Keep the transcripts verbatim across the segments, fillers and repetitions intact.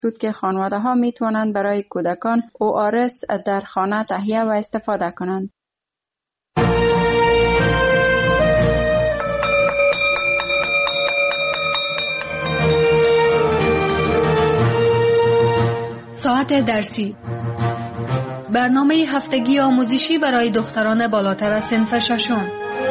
بود که خانواده ها می توانند برای کودکان او آر اس در خانه تهیه و استفاده کنند. ساعت درسی، برنامه هفتگی آموزشی برای دختران بالاتر از صنف ششم.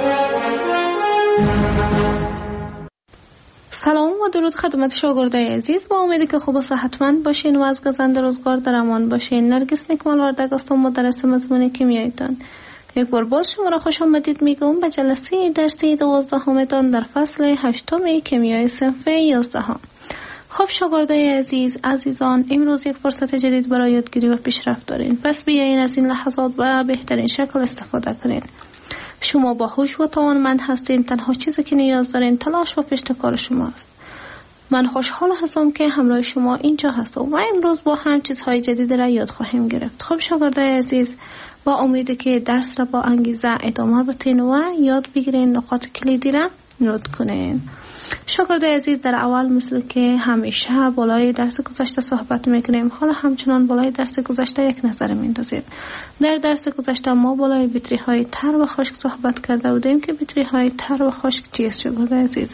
سلام و درود خدمت شاگردای عزیز. با امیدی که خوب و صحتمند باشین و از گزند روزگار در امان باشین. نرگس نکمال وردگ هستم، مدرس مضمون کیمیایتان. یک بار باز شما را خوش آمدید میگم به جلسه درسی دوازدهمتان در فصل هشتم کیمیای صنف یازدهم. خب شاگردای عزیز، عزیزان، امروز یک فرصت جدید برای یادگیری و پیشرفت دارین. پس بیاین از این لحظات به بهترین شکل استفاده کنین. شما باهوش و توانمند هستین. تنها چیزی که نیاز دارین تلاش و پشتکار شماست. من خوشحال هستم که همراه شما اینجا هستم و امروز با هم چیزهای جدید را یاد خواهیم گرفت. خب شاگردای عزیز، با امیدی که درس را با انگیزه ادامه بدین و یاد بگیرین، نقاط کلیدی را نوت کنین. شاگردای عزیز، در اول مثل که همیشه بالای درس گذشته صحبت میکنیم، حالا همچنان بالای درس گذشته یک نظر میندازیم. در درس گذشته ما بالای بطری های تر و خشک صحبت کرده بودیم که بطری های تر و خشک چیست شاگردای عزیز؟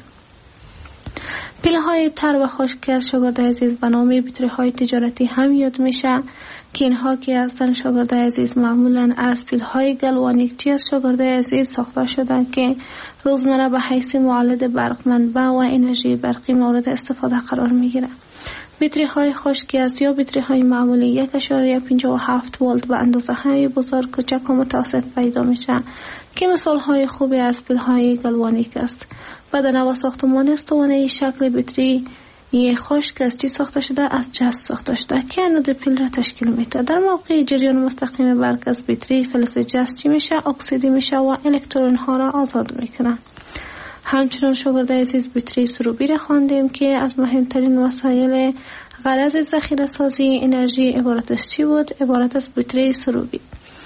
پیله های تر و خشک که از شاگردای عزیز به نام بطری های تجارتی هم یاد میشه که اینها که هستن شاگردای عزیز معمولا از پیله های گلوانیک چی از شاگردای عزیز ساخته شدن که روزمره به حیث مولد برق منبع و انرژی برقی مورد استفاده قرار میگیره. بطری های خشکی است یا بطری های معمولی یک اشاره پنجاه و هفت ولت به اندازه های بزرگ، کوچک و متوسط پیدا میشه که مثال های خوبی از پیله های گلوانیک است. بدن و ساختمان استوانه شکل بطری یه خشک از چی ساخته شده؟ از جست ساخته شده که انود پیل را تشکیل میده. در موقع جریان مستقیم برق از بطری فلز جست چی میشه؟ اکسیدی میشه و الکترون ها را آزاد میکنه. همچنان شاگردای عزیز بطری سروبی را خواندیم که از مهمترین وسایل غرض ذخیره سازی انرژی عبارت از چی بود؟ عبارت از بطری سروبی.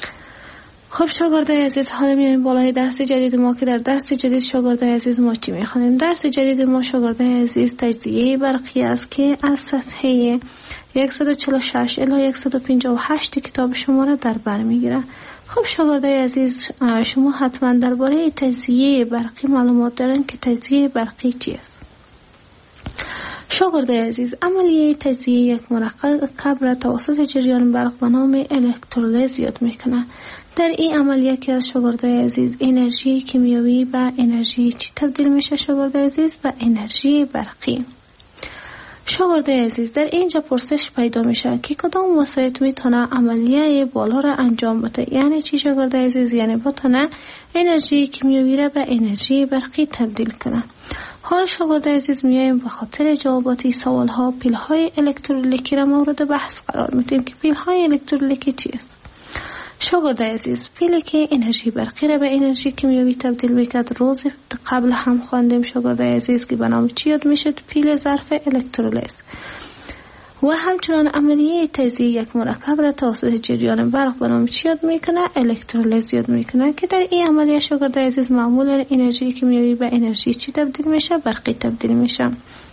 خب شاگردای عزیز، حالا میایم بالای درس جدید ما که در درس جدید شاگردای عزیز ما چی میخوانیم؟ درس جدید ما شاگردای عزیز تجزیه برقی است که از صفحه صد و چهل و شش الی صد و پنجاه و هشت کتاب شما را در بر میگیره. خب شاگردای عزیز، شما حتما درباره تجزیه برقی معلومات دارین که تجزیه برقی چی است؟ شاگردای عزیز، عملیه تجزیه یک مرکب را توسط جریان برق به نام الکترولیز یاد میکنه. در این عملیه که از شاگردای عزیز انرژی کیمیایی به انرژی چی تبدیل میشه شاگردای عزیز؟ به انرژی برقی. شاگردای عزیز، در اینجا پرسش پیدا میشه که کدام وسایط میتونه عملیه بالا را انجام بده. یعنی چی شاگردای عزیز؟ یعنی بتونه انرژی کیمیایی را به انرژی برقی تبدیل کنه. حال شاگردای عزیز میایم به خاطر جواباتی سوال ها پیل های الکترولیکی را مورد بحث قرار میدیم که پیل های الکترولیکی چی است؟ شاگردای عزیز، پیلی که انرژی برقی را به انرژی کیمیایی تبدیل میکرد روز قبل هم خواندیم شاگردای عزیز که به نام چی یاد میشه؟ پیل ظرف الکترولیز. و همچنان عملیه تجزیه یک مرکب را توسط جریان برق به نام چی یاد میکنه؟ الکترولیز یاد میکنه که در این عملیه شاگردای عزیز معمولا انرژی کیمیایی به انرژی چی تبدیل میشه؟ برقی تبدیل میشه.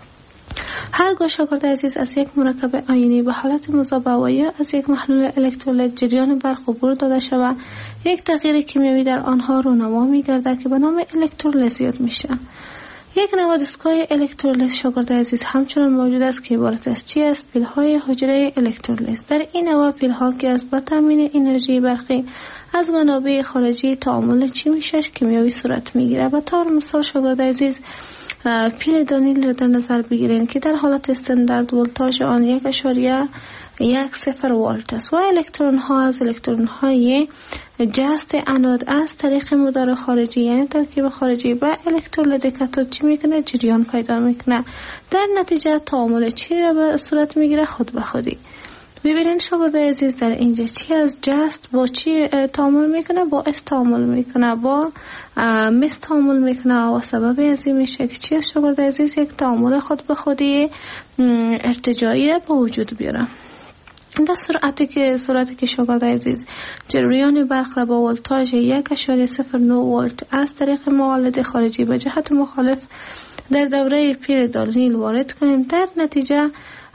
هرگاه شاگرد عزیز از یک مرکب آیونی به حالت مذاب و یا از یک محلول الکترولیت جریان برق عبور داده شود، یک تغییر کیمیایی در آنها رونما می‌گردد که به نام الکترولیز یاد میشه. یک نوع دستگاه الکترولیز شاگرد عزیز همچنان موجود است که عبارت از چی است؟ پیل‌های حجره الکترولیز. در این نوع پیل‌ها که از با تامین انرژی برقی از منابع خارجی تعامل چی میشه؟ کیمیایی صورت میگیره. به طور مثال شاگرد عزیز پیل دانیل را در نظر بگیرین که در حالت استاندارد ولتاژ آن یک اشاریه یک صفر ولت است و الکترون ها از الکترون های جست انود از طریق مدار خارجی یعنی ترکیب خارجی با الکترولید کاتود چی میکنه؟ جریان پیدا میکنه. در نتیجه تعامل چی را به صورت میگیره؟ خود به خودی. ببینین شاگردای عزیز، در اینجا چی از جست با چی تعامل میکنه؟ با اس تعامل میکنه، با مس تعامل میکنه و سبب ازی میشه که چی از شاگردای عزیز؟ یک تعامل خود به خودی ارتجاعی را به وجود بیاره. در سرعتی که صورتی که شاگردای عزیز جریان برق را با ولتاژ یک اشاره صفر نه ولت از طریق مولد خارجی به جهت مخالف در دوره پیر دانیل وارد کنیم، در نتیجه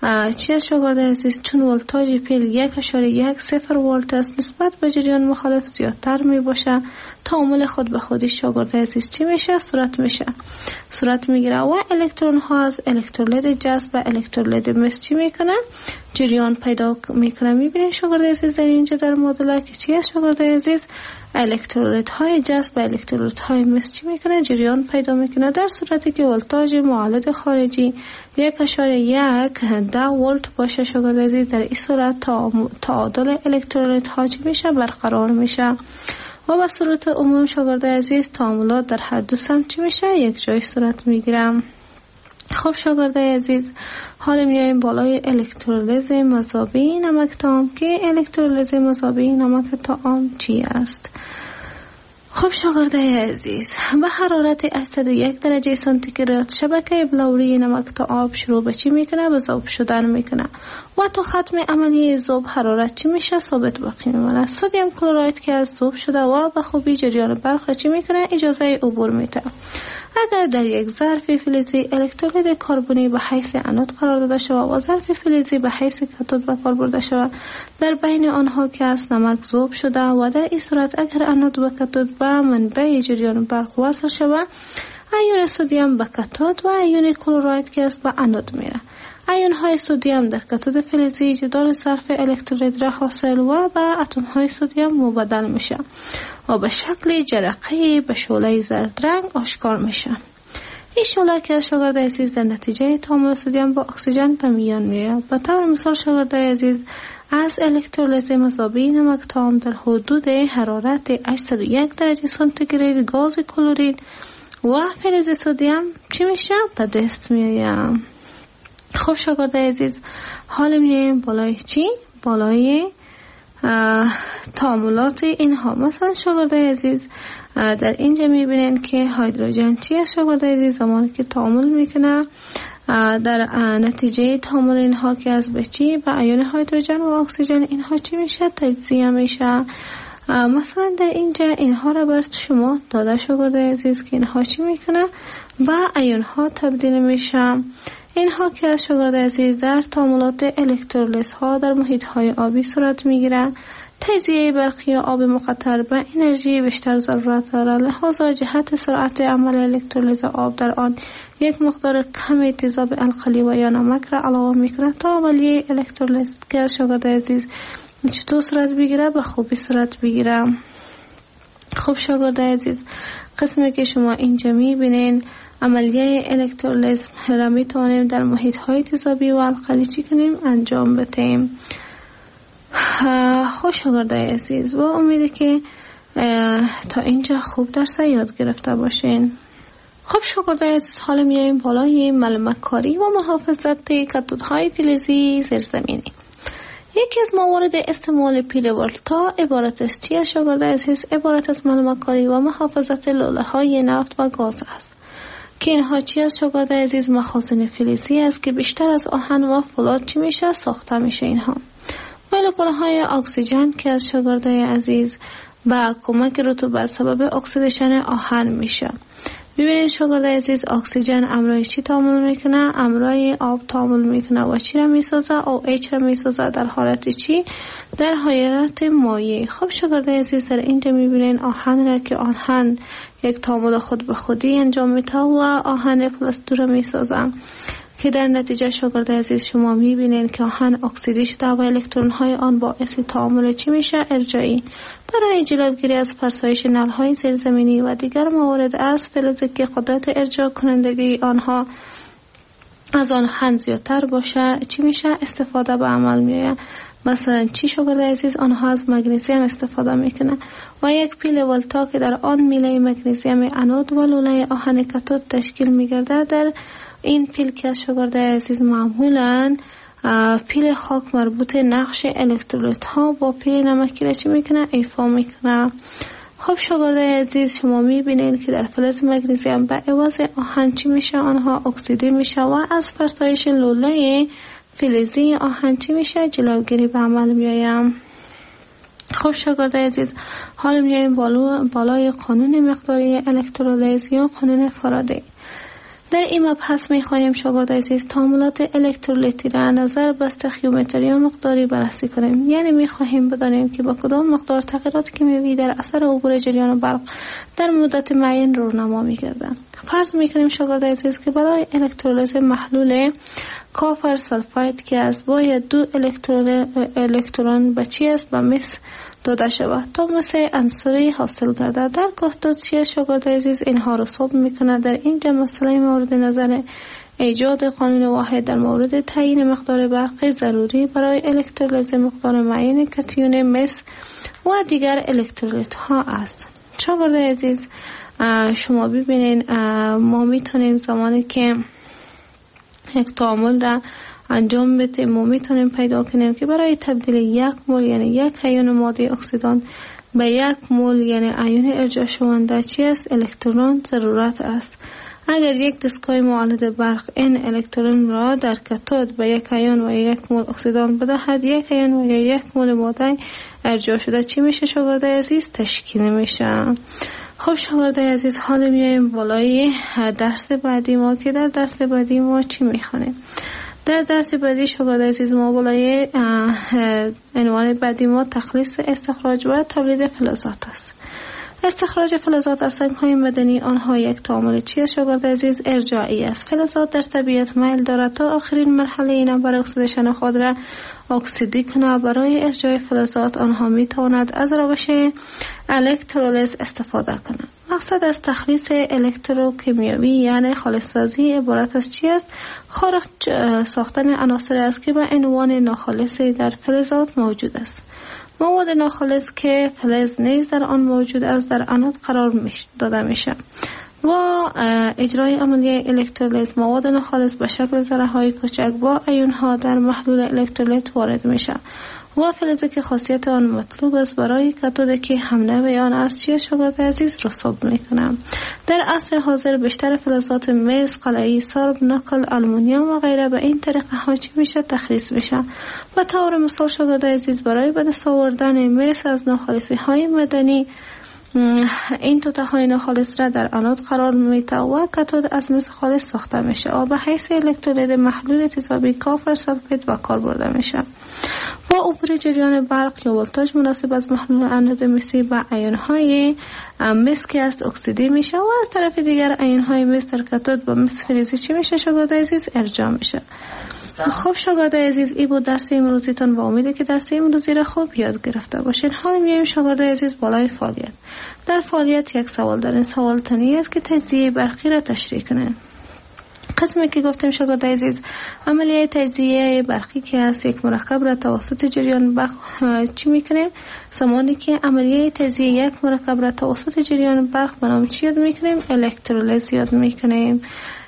چی از شاگرد عزیز؟ چون ولتاژ پیل یک اشاره یک صفر ولت است، نسبت به جریان مخالف زیادتر می باشه. تعامل خود به خودی شاگرد عزیز چی میشه؟ صورت میشه صورت میگیره و الکترون ها از الکترولید جذب و الکترولید مس چی میکنه؟ جریان پیدا میکنه. میبینید شاگرد عزیز در اینجا در مدل که چی از شاگرد عزیز؟ الکترولیت های جذب و الکترولیت های مس چی میکنه؟ جریان پیدا میکنه، در صورتی که ولتاژ معالد خارجی یک اشاره یک ده ولت باشه شاگرد عزیز. در این صورت تعادل الکترولیت ها چی میشه؟ برقرار میشه و به صورت عموم شاگرد عزیز تعاملات در هر دو سمت چی میشه؟ یک جای صورت میگیرم. خب شاگرد عزیز حالا میایم بالای الکترولیز مذابی نمک طعام که الکترولیز مذابی نمک طعام چی است؟ خب شاگرد عزیز به حرارت هشتصد و یک درجه سانتیگراد شبکه بلوری نمک طعام شروع به چی میکنه؟ به ذوب شدن میکنه و تا ختم عملیه ذوب حرارت چی میشه؟ ثابت باقی میمونه. سدیم کلراید که از ذوب شده و به خوبی جریان برق چی میکنه؟ اجازه عبور میده. اگر در یک ظرف فلزی الکترولید کربنی به حیث انود قرار داده شود و ظرف فلزی به حیث کاتود به کار برده شود، در بین آنها که از نمک ذوب شده و در این صورت اگر انود و کاتود به منبع جریان برق وصل شود، ایون سدیم به کاتود و ایون کلراید که است به انود میره. ایون های سدیم در کاتود فلزی جدار ظرف الکترولید را حاصل و به اتم های سدیم مبدل میشه و به شکل جرقه به شعله زرد رنگ آشکار میشه. این شعله که شاگرد عزیز در نتیجه تعامل سدیم با اکسیژن به میان میاد. به طور مثال شاگرد عزیز از الکترولیز مذابی نمک طعام در حدود حرارت هشتصد و یک درجه سانتیگراد گاز کلورید و فلز سدیم چی میشه؟ به دست میاد. خب شاگرد عزیز حالا میایم بالای چی؟ بالای تعاملات اینها. مثلا شاگرد عزیز در اینجا میبینین که هیدروژن چی است شاگرد عزیز؟ زمانی که تعامل میکنه در نتیجه تعامل اینها که از به چی؟ به ایون هیدروژن و اکسیژن اینها چی میشه؟ تجزیه میشه. مثلا در اینجا اینها را بر شما داده شاگرد عزیز که اینها چی میکنه؟ به ایون ها تبدیل میشه. اینها که از شاگرد عزیز در تعاملات الکترولیز ها در محیط های آبی صورت میگیره. تجزیه برقی آب مقطر به انرژی بیشتر ضرورت دارد، لحاظا جهت سرعت عمل الکترولیز آب در آن یک مقدار کمی تیزاب القلی و یا نمک را علاوه میکنه تا عملیه الکترولیز که از شاگرد عزیز چطور صورت بگیره؟ به خوبی صورت بگیره. خب شاگرد عزیز قسمی که شما اینجا میبینین عملیه الکترولیز را میتوانیم در محیط های تیزابی و القلی چی کنیم؟ انجام بدهیم. خوش شاگرد عزیز و امیده که تا اینجا خوب درس یاد گرفته باشین. خب شاگرد عزیز حالا میاییم بالای معلومات کاری و محافظت کاتودهای فلزی زیرزمینی. یکی از موارد استعمال پیل ولتا عبارت است چی شاگرد عزیز؟ عبارت از معلومات کاری و محافظت لوله های نفت و گاز است که اینها چی از شاگرد عزیز؟ مخازن فلزی است که بیشتر از آهن و فولاد چی میشه؟ ساخته میشه. اینها مولکول های اکسیژن که از شاگرد عزیز با کمک رطوبت سبب اکسیدیشن آهن میشه. ببینید شاگرد عزیز اکسیژن امرای چی تعامل میکنه؟ امرای آب تعامل میکنه و چی را میسازه؟ او ایچ را میسازه در حالت چی؟ در حالت مایع. خب شاگرد عزیز در اینجا میبینید آهن را که آهن یک تعامل خود به خودی انجام میده و آهن پلاستور را میسازه که در نتیجه شاگرد عزیز شما میبینید که آهن اکسیدی شده و الکترون های آن باعث تعامل چی میشه؟ ارجاعی. برای جلوگیری از فرسایش نل های زیرزمینی و دیگر موارد از فلزی که قدرت ارجاع کنندگی آنها از آهن زیادتر باشه چی میشه؟ استفاده به عمل میآید. مثلا چی شاگرد عزیز؟ آنها از مگنیزیم استفاده میکنه و یک پیل ولتا که در آن میله مگنیزیم انود و لوله آهن کاتود تشکیل میگرده. در این پیل که شاگرد عزیز معمولاً پیل خاک مربوط نقش الکترولیت ها با پیل نمکی را چی میکنه؟ ایفا میکنه. خب شاگرد عزیز شما میبینید که در فلز مگنیزیم به عوض آهن چی میشه؟ آنها اکسیدی میشه و از فرسایش لوله فلزی آهن چی میشه؟ جلوگیری به عمل میایم. خب شاگرد عزیز حالا میایم بالای قانون مقداری الکترولیز یا قانون فارادی. در این مبحث می خواهیم شاگرد عزیز تعاملات الکترولیتی را نظر به استخیومتری یا مقداری بررسی کنیم. یعنی می خواهیم بدانیم که با کدام مقدار تغییرات کیمیایی در اثر عبور جریان برق در مدت معین رونما می گردند. فرض می کنیم شاگرد عزیز که برای الکترولیز محلول کافر سلفاید که از باید دو الکترون به چی است به مس داده شود تا مثل عنصری حاصل گردد. در گفتار چی شاگرد عزیز اینها رو ثبت میکنه. در اینجا مسئله مورد نظر ایجاد قانون واحد در مورد تعیین مقدار برقی ضروری برای الکترولیز مقدار معین کاتیون مس و دیگر الکترولیت ها است. شاگرد عزیز شما ببینین ما میتونیم زمانی که یک تعامل را انجام بدیم ما میتونیم پیدا کنیم که برای تبدیل یک مول یعنی یک ایون ماده اکسیدان به یک مول یعنی ایون ارجاع شونده چی است؟ الکترون ضرورت است. اگر یک دستگاه مولد برق این الکترون را در کاتود به یک ایون و یک مول اکسیدان بدهد یک ایون و یک مول ماده ارجاع شده چی میشه شاگرد عزیز؟ تشکیل میشه. خب شاگرد عزیز حالا میایم بالای درس بعدی ما که در درس بعدی ما چی میخوانیم. در درس بعدی شاگرد عزیز ما بالای عنوان بعدی ما تخلیص استخراج و تولید فلزات است. استخراج فلزات از سنگ‌های معدنی آنها یک تعامل چی است شاگرد عزیز؟ ارجاعی است. فلزات در طبیعت میل دارد تا آخرین مرحله اینا برای اکسیدیشن خود را اکسیدی کنه. برای ارجاع فلزات آنها می تواند از روش الکترولیز استفاده کنند. مقصد از تخلیص الکتروکیمیایی یعنی خالص‌سازی عبارت از چی است؟ خارج ساختن عناصر است که به عنوان ناخالصی در فلزات موجود است. مواد ناخالص که فلز نیز در آن موجود است در انود قرار داده میشه و اجرای عملیه الکترولیز مواد ناخالص به شکل ذره های کوچک با ایون ها در محلول الکترولیت وارد میشه و فلزی که خاصیت آن مطلوب است برای کاتود که حمله آن از چی شاگرد عزیز رسوب میکنم. در عصر حاضر بیشتر فلزات مس، قلعی، سرب، نکل، آلومینیوم و غیره به این طریقه ها چی میشه؟ تخلیص میشه. و طور مثال شاگرد عزیز برای به دست آوردن مس از ناخالصی های معدنی این توته های ناخالص را در انود قرار میده و کاتود از مس خالص ساخته میشه و به حیث الکترولید محلول تیزابی کافر سلفید به کار برده میشه. با عبور جریان برق یا ولتاژ مناسب از محلول انود مسی به ایون های مس که است اکسیدی میشه و از طرف دیگر ایون های مس در کاتود با مس فلزی چی میشه شاگرد عزیز؟ ارجاع میشه. خب شاگرد عزیز این بود درس امروزیتان و امیده که درس امروزی را خوب یاد گرفته باشین. حالا میایم شاگرد عزیز بالای فعالیت. در فعالیت یک سوال دارین. سوال تنی است که تجزیه برقی را تشریح کنین. قسمی که گفتیم شاگرد عزیز عملیه تجزیه برقی که است یک مرکب را توسط جریان برق چی میکنیم؟ زمانی که عملیه تجزیه یک مرکب را توسط جریان برق به نام چی یاد میکنیم؟ الکترولیز یاد میکنیم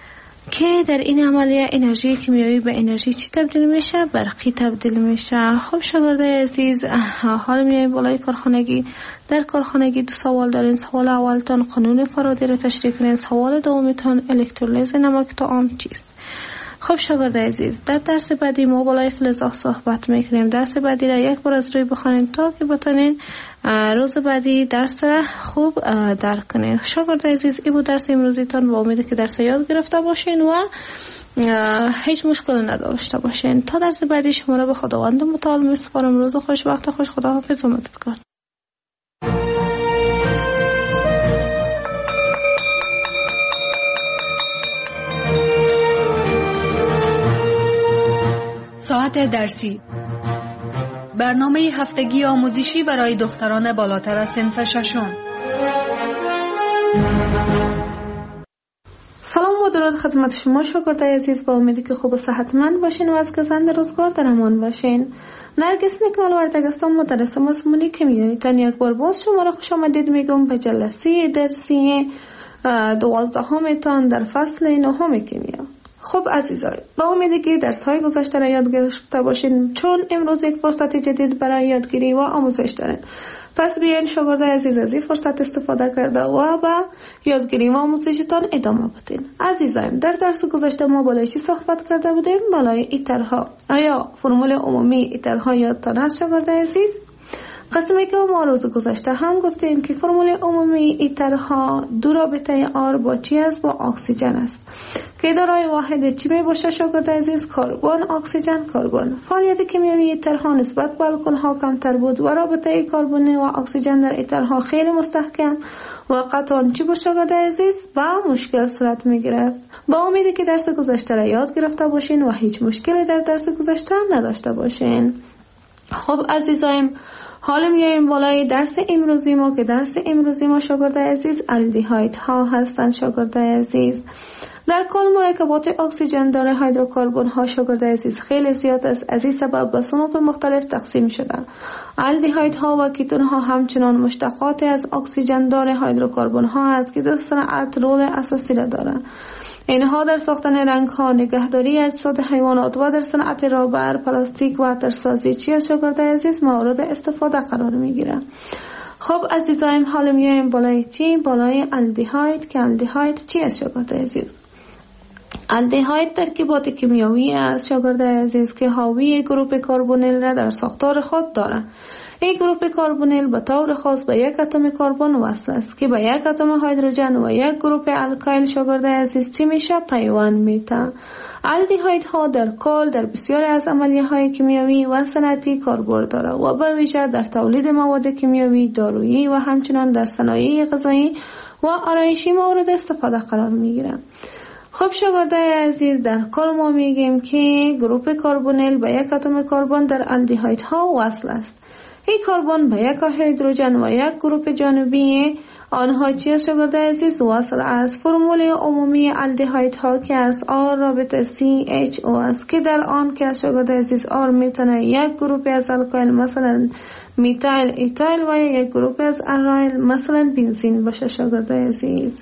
که در این عملیه انرژی کیمیایی به انرژی چی تبدیل میشه؟ برقی تبدیل میشه. خب شاگرد عزیز حالا میایم بالای کارخانگی. در کارخانگی دو سوال دارین. سوال اولتان قانون فارادی رو تشریح کنین. سوال دومتان الکترولیز نمک طعام چیست؟ خب شاگرد عزیز در درس بعدی ما بالای فلزات صحبت میکنیم. درس بعدی را یک بار از روی بخونین تا که بتونین روز بعدی درس خوب درک کنین. شاگرد عزیز این بود درس امروزیتان و امیده که درس یاد گرفته باشین و هیچ مشکل نداشته باشین. تا درس بعدی شما را به خداوند متعال میسپارم. روز خوش، وقت خوش، خداحافظ و مددکار. ساعت درسی، برنامه هفتگی آموزشی برای دختران بالاتر از صنف ششم. سلام و درود خدمت شما شاگردای عزیز، با امیدی که خوب و صحتمند باشین و از گذند روزگار در امان باشین. نرگس نیکمال وردگستان مدرس مضمون کیمیایی تان یک بار باز شما را خوش آمدید میگم به جلسه درسی دوازدهم تان در فصل نهم کیمیا. خب عزیزای، با امیدی که درس های گذشته را یاد گرفته باشین چون امروز یک فرصت جدید برای یادگیری و آموزش دارین. پس بیاین شاگردای عزیز از این فرصت استفاده کرده و با یادگیری و آموزشتان ادامه بدین. عزیزایم، در درس گذشته ما بالای چی صحبت کرده بودیم؟ بالای ایترها. آیا فرمول عمومی ایترها یادتان هست شاگردای عزیز؟ قسمی که ما روز گذشته هم گفتیم که فرمول عمومی ایترها دو رابطه آر با چی است؟ با اکسیژن است که دارای واحد چی می باشه شاگرد عزیز؟ کربن، اکسیژن، کربن. فعالیت کیمیایی ایترها نسبت به الکل ها کمتر بود و رابطه کربن و اکسیژن در ایترها خیلی مستحکم و قطعا چی بود شاگرد عزیز؟ با مشکل صورت می گرفت. با امیدی که درس گذشته را یاد گرفته باشین و هیچ مشکلی در درس گذشته نداشته باشین. خب عزیزایم، حالا میایم بالای درس امروزی ما که درس امروزی ما شاگرد عزیز الدیهاید ها هستند شاگرد عزیز. در کل مرکبات اکسیژن داره هیدروکربن ها شاگرد عزیز خیلی زیاد است. از این سبب به صنوف مختلف تقسیم شده. الدیهاید ها و کیتون ها همچنان مشتقات از اکسیژن داره هیدروکربن ها است که در صنعت رول اساسی را دارند. اینها در ساختن رنگ ها، نگهداری اجساد حیوانات و در صنعت رابر، پلاستیک و عطرسازی چی از شاگرد عزیز مورد استفاده قرار می گیره. خب عزیزایم، حالا میایم بالای چی؟ بالای الدیهاید که الدیهاید چی از شاگرد عزیز؟ الدیهاید ترکیبات کیمیایی است شاگرد عزیز که حاوی گروپ کربونیل را در ساختار خود دارد. این گروپ کربونیل به طور خاص به یک اتم کربن وصل است که به یک اتم هیدروژن و یک گروپ الکایل شاگرد عزیز چی میشه؟ پیوند میده. الدیهاید ها در کل در بسیاری از عملیه های کیمیایی و صنعتی کاربرد دارد و به ویژه در تولید مواد کیمیایی، دارویی و همچنین در صنایع غذایی و آرایشی مورد استفاده قرار میگیرند. خب شاگرد عزیز، در کل ما میگیم که گروپ کربونیل به یک اتم کربن در الدیهاید ها وصل است. این کربن به یک هیدروژن و یک گروپ جانبی آنها چی است شاگرد عزیز؟ وصل است. فرمول عمومی الدیهاید ها که از آر رابطه سی اچ او است که در آن که از شاگرد عزیز آر میتونه یک گروپ از الکایل مثلا میتایل ایتایل و یک گروپ از الایل مثلا بنزین باشه شاگرد عزیز.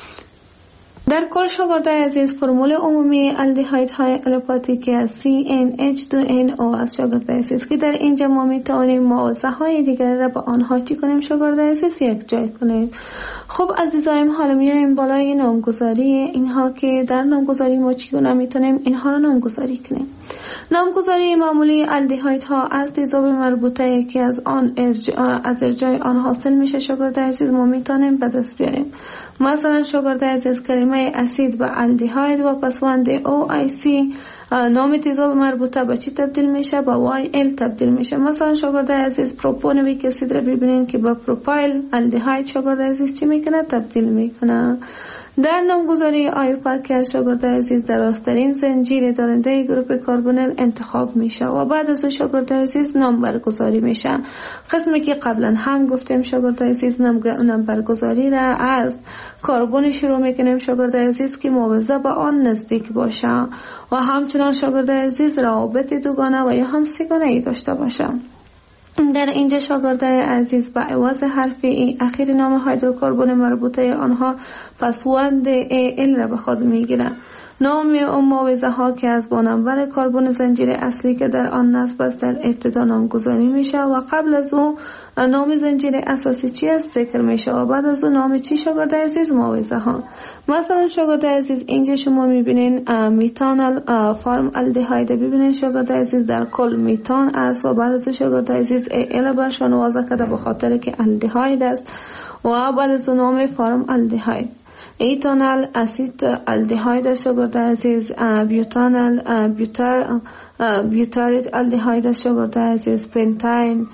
در کل شاگرد عزیز فرمول عمومی الدیهاید های الپاتیک از سی ان اچ دو ان او است شاگرد عزیز که در اینجا ما میتونیم موضع های دیگر را با آنها چی کنیم شاگرد عزیز؟ یک جای کنیم. خب عزیزایم، حالا میایم بالای نامگذاری اینها که در نامگذاری ما چی کنیم میتونیم اینها را نامگذاری کنیم. نامگذاری معمولی الدیهاید ها از تیزاب مربوطه که از آن ارجاع از ارجاع آن حاصل میشه شاگرد عزیز ما میتونیم به دست بیاریم. مثلا شاگرد عزیز کلمه اسید و الدیهاید و پسوند او آی سی نام تیزاب مربوطه به چی تبدیل میشه؟ به وای ال تبدیل میشه. مثلا شاگرد عزیز پروپونویک اسید را ببینید که با پروپایل الدیهاید شاگرد عزیز چی میکنه؟ تبدیل میکنه. در نامگذاری آیوپاک که از شاگرد عزیز در راسترین زنجیر دارنده گروپ کربونیل انتخاب میشه و بعد از اون شاگرد عزیز نام برگزاری میشه. قسمی که قبلا هم گفتیم شاگرد عزیز نام برگزاری را از کربن شروع میکنیم شاگرد عزیز که موضع به آن نزدیک باشه و همچنان شاگرد عزیز روابط دوگانه و یا هم سگانه ای داشته باشه. در اینجا شاگرد عزیز به عوض حرف ای اخیر نام هیدروکربن مربوطه آنها پسوند ای ال را به خود میگیره. نام اون موضع ها که از با نمبر کربن زنجیر اصلی که در آن نصب است در ابتدا نامگذاری میشه و قبل از اون نام زنجیر اساسی چی است ذکر میشه و بعد از اون نام چی شاگرد عزیز؟ موضع ها. مثلا شاگرد عزیز اینجا شما میبینین میتانل فرم الدیهاید ببینین شاگرد عزیز در کل میتان است و بعد از شاگرد عزیز ای ال برشان واضح کرده به خاطر که الدیهاید است و بعد از نام فرم الدیهاید. ایتانال اسید الدیهاید شاگرد عزیز، بیوتانال بیوتار بیوتارید الدیهاید شاگرد عزیز، پنتاین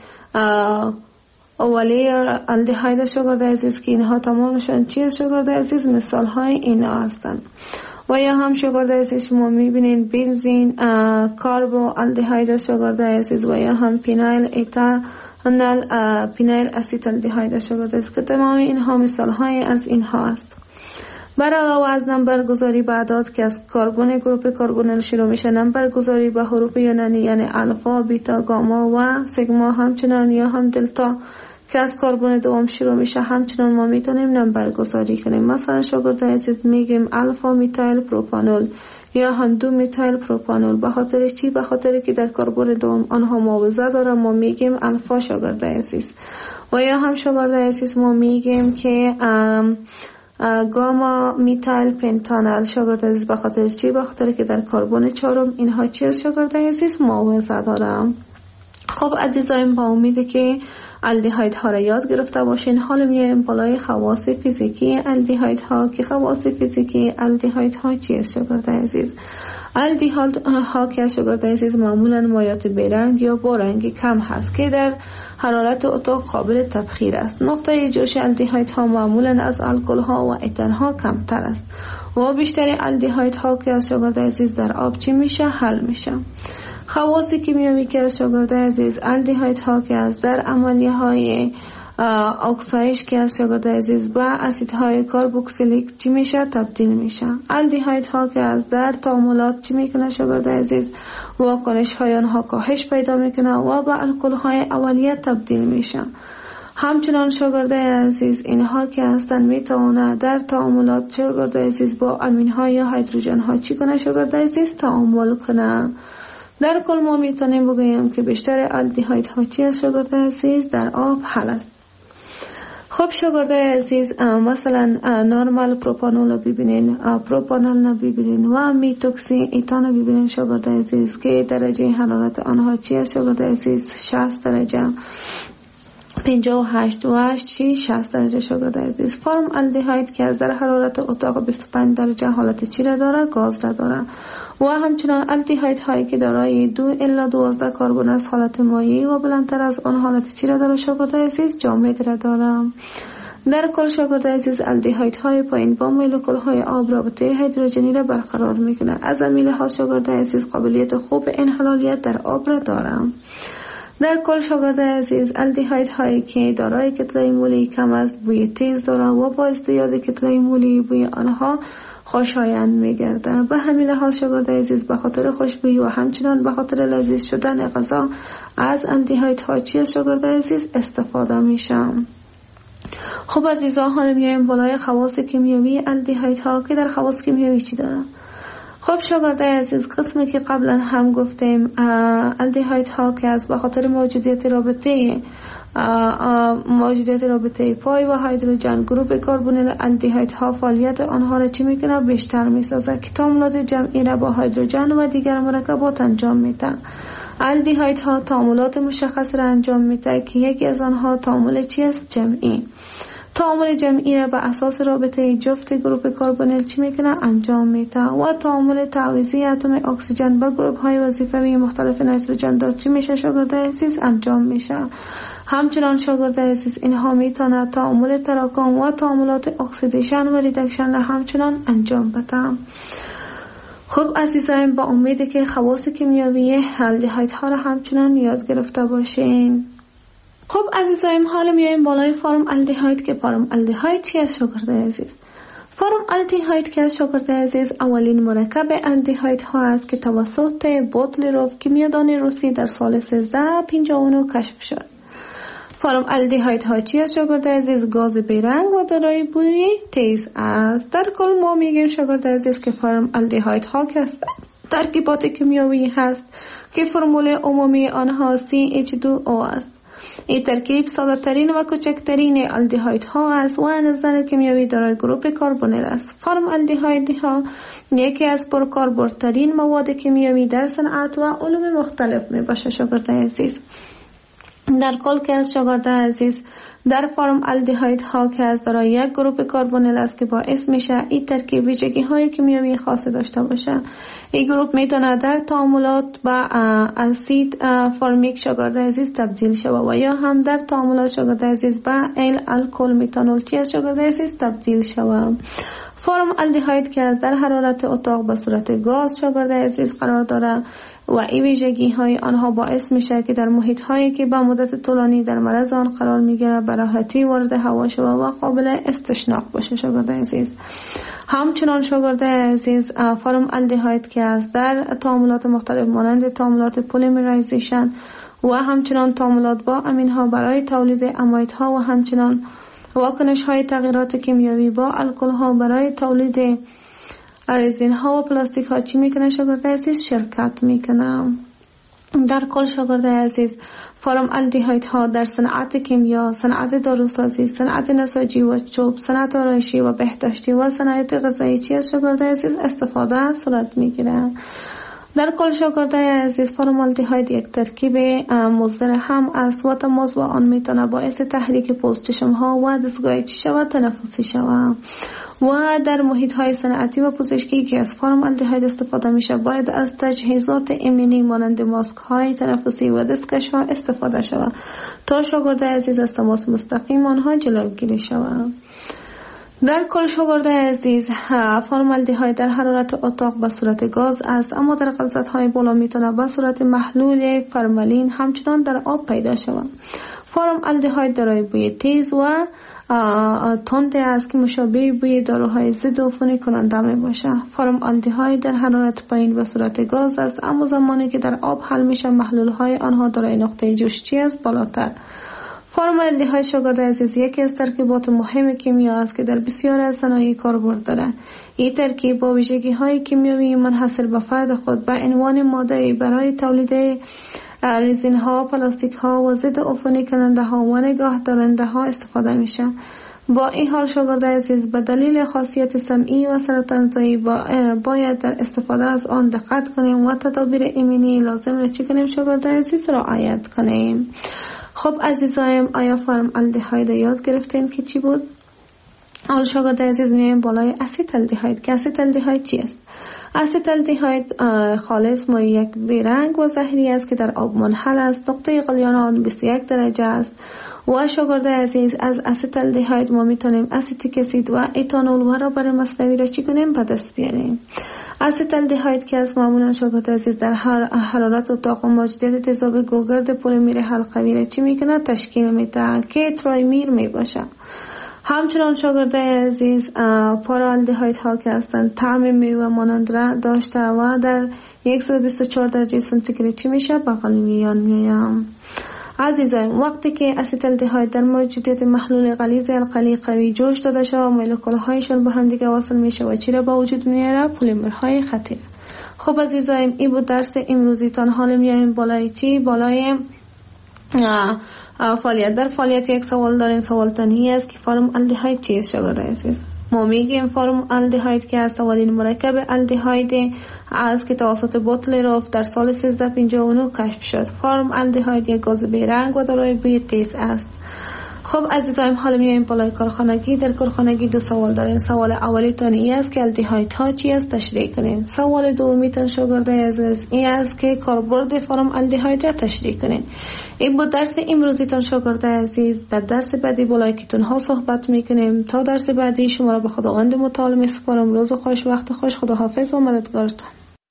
اولیر الدیهاید شاگرد عزیز که اینها تمامشون چیز شاگرد عزیز مثال های اینا هستند. و یا هم شاگرد عزیز شما میبینین بنزین کاربو الدیهاید شاگرد عزیز و یا هم پینایل ایتا هنال پینایل اسید الدیهاید شاگرد عزیز که تمام اینها مثال های از اینها است. بر علاوه از نمبرگذاری به اعداد که از کربن گروپ کربونیل شروع میشه، نمبرگذاری به حروف یونانی یعنی الفا، بیتا، گاما و سیگما همچنان یا هم دلتا که از کربن دوم شروع میشه همچنان ما میتونیم نمبرگذاری کنیم. مثلا شاگرد عزیز میگیم الفا میتایل پروپانول یا هم دو میتایل پروپانول. به خاطر چی؟ به خاطر که در کربن دوم آنها موضع داره ما میگیم الفا شاگرد عزیز. و یا هم شاگرد عزیز ما میگیم که گاما میتایل پنتانال شاگرد عزیز. به خاطر چی؟ به خاطر که در کربن چهارم اینها چیز شاگرد عزیز موضع دارم. خب عزیزایم، با امیده که الدهاید ها را یاد گرفته باشین. حالا میایم بالای خواص فیزیکی الدهاید ها که خواص فیزیکی الدهاید ها چیه شاگرد عزیز؟ الدهاید ها که شاگرد عزیز معمولا مایات بیرنگ یا با رنگ کم هست که در حرارت اتاق قابل تبخیر است. نقطه جوش الدهاید ها معمولا از الکل ها و اتر ها کمتر است و بیشتر الدهاید ها که از شاگرد عزیز در آب چی میشه؟ حل میشه. خواص کیمیایی که از شاگرد عزیز الدهاید ها که از در عملیه های اکسایش که از شاگرد عزیز با اسیدهای کاربوکسیلیک چی میشه؟ تبدیل میشه. الدهاید ها که از در تعاملات چی میکنه شاگرد عزیز؟ واکنش های آنها کاهش پیدا میکنه و با الکل های اولیه تبدیل میشه. همچنان شاگرد عزیز اینها که هستن میتونه در تعاملات شاگرد عزیز با امین ها یا هیدروژن ها چی کنه شاگرد عزیز؟ تعامل کنه. در کل ما میتونیم بگوییم که بیشتر الدهاید ها چی است شاگرد عزیز؟ در آب حل است. خب شاگرد عزیز، مثلا نرمال پروپانول رو ببینین، پروپانول رو ببینین و میتوکسی ایتان رو ببینین شاگرد عزیز که درجه حرارت آنها چی است شاگرد عزیز؟ شصت درجه، پنجاه و هشت و هشت شصت درجه شاگرد عزیز. فرم الدهاید که از در حرارت اتاق بیست و پنج درجه حالت چی را داره؟ گاز را داره. و همچنان الدهاید هایی که دارای دو الی دوازده کربن است حالت مایعی و بلندتر از آن حالت چی را داره شاگرد عزیز؟ جامد را داره. در کل شاگرد عزیز الدهاید های پایین با مولکول های آب رابطه هیدروژنی را برقرار میکنه. از این لحاظ شاگرد عزیز قابلیت خوب انحلالیت در آب را داره. در کل شاگرد عزیز الدهاید هایی که دارای کتله مولی کم است بوی تیز داره و با ازدیاد کتله مولی بوی آنها خوشایند میگرده. به همین لحاظ شاگرد عزیز به خاطر خوشبویی و همچنان به خاطر لذیذ شدن غذا از الدهاید ها چی شاگرد عزیز استفاده میشه. خب عزیزان، حالا میایم بالای خواص کیمیایی الدهاید ها که در خواص کیمیایی چی داره. خب شاگرد عزیز، قسمی که قبلا هم گفتیم الدهاید ها که از به خاطر موجودیت رابطه موجودیت رابطه پای و هیدروژن گروپ کربونیل الدهاید ها فعالیت آنها را چی میکنه؟ بیشتر میسازه که تعاملات جمعی را با هیدروژن و دیگر مرکبات انجام میده. الدهاید ها تعاملات مشخص را انجام میده که یکی از آنها تعامل چی است؟ جمعی. تعامل جمعی را به اساس رابطه جفت گروپ کربونیل چی میکنه؟ انجام میده. و تعامل تعویضی اتم اکسیژن با گروپ های وظیفوی مختلف نیتروژن دار چی میشه شاگرد عزیز؟ انجام میشه. همچنان شاگرد عزیز اینها میتونه تعامل تراکم و تعاملات اکسیدیشن و ریدکشن را همچنان انجام بده. خب عزیزان، با امیده که خواص کیمیایی الدهاید ها را همچنان یاد گرفته باشین. خب عزیزایم، حالا میایم بالای فرم الدهاید که فرم الدهاید چی است شاگرد عزیز؟ فرم الدهاید که از شاگرد عزیز اولین مرکب الدهاید ها است که توسط بوتلیروف کیمیادان روسی در سال سیزده پنجاه و نه کشف شد. فرم الدهاید ها چی است شاگرد عزیز؟ گاز بیرنگ و دارای بوی تیز است. در کل ما میگیم شاگرد عزیز که فرم الدهاید ها که ترکیبات کیمیایی هست که فرمول عمومی آنها سی اچ دو او است. این ترکیب ساده ترین و کوچکترین الدهاید ها است و از نظر کیمیایی دارای گروپ کربونیل است. فرم الدهاید ها یکی از پرکاربردترین مواد کیمیایی در صنعت و علوم مختلف می باشه شاگرد عزیز. در کل که از شاگرد عزیز در فرم الدهاید ها که از دارای یک گروپ کربونیل است که باعث میشه این ترکیب ویژگی های کیمیایی خاصی داشته باشه. این گروپ میتونه در تعاملات با اسید فرمیک شاگرد عزیز تبدیل شود و یا هم در تعاملات شاگرد عزیز با ال الکل میتانول چی از شاگرد عزیز تبدیل شود. فرم الدهاید که از در حرارت اتاق به صورت گاز شاگرد عزیز قرار داره و این ویژگی های آنها باعث میشه که در محیط هایی که به مدت طولانی در معرض آن قرار میگیره به راحتی وارد هوا شود و قابل استشناق باشه شاگرد عزیز. همچنان شاگرد عزیز فرم الدهاید که از در تعاملات مختلف مانند تعاملات پلیمرایزیشن و همچنان تعاملات با امین ها برای تولید اماید ها و همچنان واکنش های تغییرات کیمیایی با الکل ها برای تولید رزین ها و پلاستیک ها چی میکنه شاگرد عزیز؟ شرکت میکنه. در کل شاگرد عزیز فرم الدهاید ها در صنعت کیمیا، صنعت داروسازی، صنعت نساجی و چوب، صنعت آرایشی و بهداشتی و صنعت غذایی چی از شاگرد عزیز استفاده صورت میگیره. در کل شاگردای عزیز، فرامالدهاید یک ترکیب مضر هم است و تماس با آن میتونه باعث تحریک پوست چشم ها و دستگاه چشم و تنفسی شود و در محیط های صنعتی و پزشکی که از فرامالدهاید استفاده میشه باید از تجهیزات ایمنی مانند ماسک های تنفسی و دستکش ها استفاده شود تا شاگردای عزیز از تماس مستقیم آنها جلوگیری شود. در کل شاگردای عزیز، فرامالدهاید در حرارت اتاق به صورت گاز است، اما در غلظت های بالا میتونه به صورت محلول فرمالین همچنان در آب پیدا شود. فرامالدهاید دارای بوی تیز و تند است که مشابه بوی داروهای ضد عفونی کننده می باشه. فرامالدهاید در حرارت پایین به صورت گاز است، اما زمانی که در آب حل میشه محلول های آنها دارای نقطه جوششی است بالاتر. فرامالدهاید شاگرد عزیز یکی از ترکیبات مهم کیمیا است که در بسیار از صنایع کاربرد دارد. این ترکیب با ویژگی های کیمیایی منحصر به فرد خود به عنوان ماده برای تولید رزین ها، پلاستیک ها و ضد عفونی کننده ها و نگاه دارنده ها استفاده میشه. با این حال شاگرد عزیز به دلیل خاصیت سمعی و سرطانزایی با باید در استفاده از آن دقت کنیم و تدابیر ایمنی لازم را چی کنیم شاگرد عزیز رعایت کنیم. خب عزیزایم، آیا فرامالدهاید یاد گرفتین که چی بود؟ حالا شاگرد عزیز میایم بالای اسیتالدهاید که اسیتالدهاید چی است؟ اسیتالدهاید خالص مایع یک بیرنگ و زهری است که در آب منحل است. نقطه غلیان آن بیست و یک درجه است. و شاگرد عزیز از اسیتالدهاید ما میتونیم اسیتیک اسید و اتانول و رابر مصنوعی را چی کنیم به دست بیاریم. اسیتالدهاید که از معمولا شاگرد عزیز در هر حرارت اتاق و موجودیت تضاد گوگرد پلیمر حلقوی را چی میکنه تشکیل میده که ترایمیر میباشه. همچنان شاگرد عزیز پارالدهاید ها که هستند طعم میوه مانند را داشته و در صد و بیست و چهار درجه سانتیگراد چی میشه به غلیان میایم. عزیزان، وقتی که اسیتالدهاید در موجودیت محلول غلیظ القلی قوی جوش داده شود و مولکول‌هایشان به هم دیگه وصل میشه و چی را به وجود میاره؟ پلیمرهای خطیر. خب عزیزان، این بود درس امروزی تان. حالا میایم بالای چی؟ بالای فعالیت. در فعالیت یک سوال دارین. سوال تانی است که فرامالدهاید چیست شاگرد عزیز؟ ما میگیم فرامالدهاید که از اولین مرکب الدهاید است که توسط بوتلروف در سال سیزده پنجاه و نه کشف شد. فرامالدهاید یک گاز بیرنگ و دارای بوی تیز است. خب عزیزایم، حالا میایم بالای کارخانگی. در کارخانگی دو سوال دارین. سوال اولی تان این است که الدهاید ها چی است تشریح کنین. سوال دومی تان شاگرد عزیز این است که کاربرد فرامالدهاید را تشریح کنین. این بود درس امروزی تان شاگرد عزیز. در درس بعدی بالای کتون ها صحبت میکنیم. تا درس بعدی شما را به خداوند متعال میسپارم. روز خوش، وقت خوش. خداحافظ و مددگارتان.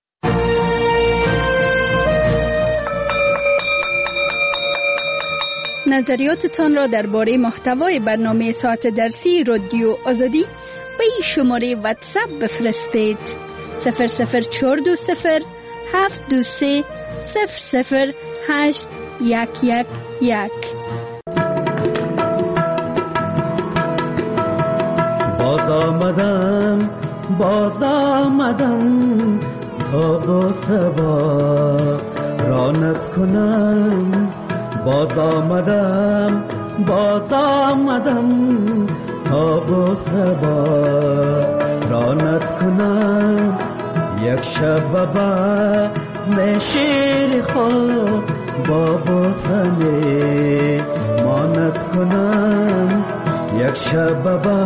نظریاتتان را درباره محتوای برنامه ساعت درسی رادیو آزادی به این شماره واتساپ بفرستید: صفر صفر چهار دو صفر هفت دو سه صفر صفر هشت یک یک یک. باز آمدم باز آمدم تا با سبا رانت کنم. باز آمدم باز آمدم تا با سبا رانت کنم. یک شب با نشیر خود با بوسنه مانت کنم. یک شب با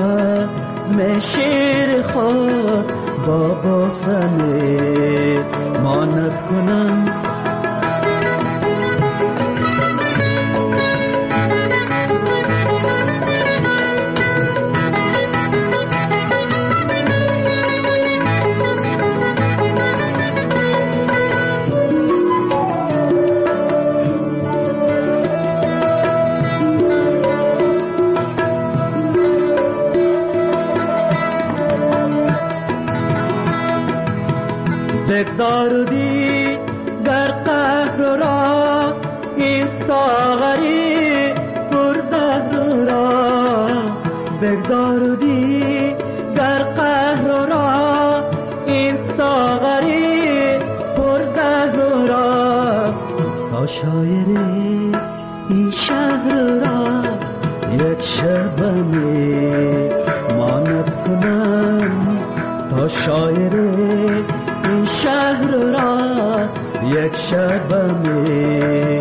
نشیر خود با بوسنه مانت کنم. دارودی در قهر را این ساغری پرزهر را بگذارودی در قهر را این ساغری پرزهر را تا شاعری این شهر را یک شبنه مانت کنم. تا شاعری این شهر را یک شب می